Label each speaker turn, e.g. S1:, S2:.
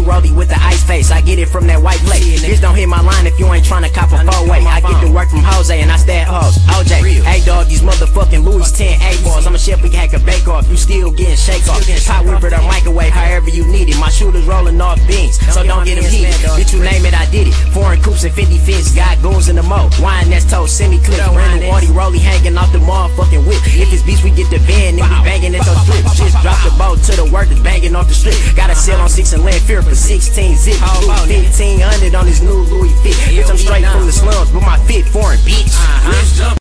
S1: rollie with the ice face. I get it from that white plate. Bitch, don't hit my line if you ain't tryna cop a 4-way. I get to work from Jose and I stay at hoes. OJ, hey dog, these motherfucking Louis 10 8-balls. I'm a chef, we can hack a bake off. You still getting shake off. Pot whipper or microwave, however you need it. My shooters rolling off beans, so don't get them heated. Bitch, you name it, I did it. Foreign coops and 50 fits, got goons in the mo. Wine that's toast, semi-clip. Random Audi rollie hanging off the motherfucking whip. If it's beats, we get the van, nigga banging at those flips. Just drop the boat to the workers banging off the strip. Got a sale on 6 and land fear for 16 zip. 1500 on this new Louis fit. Bitch, I'm straight from the slums, but my fit foreign, bitch.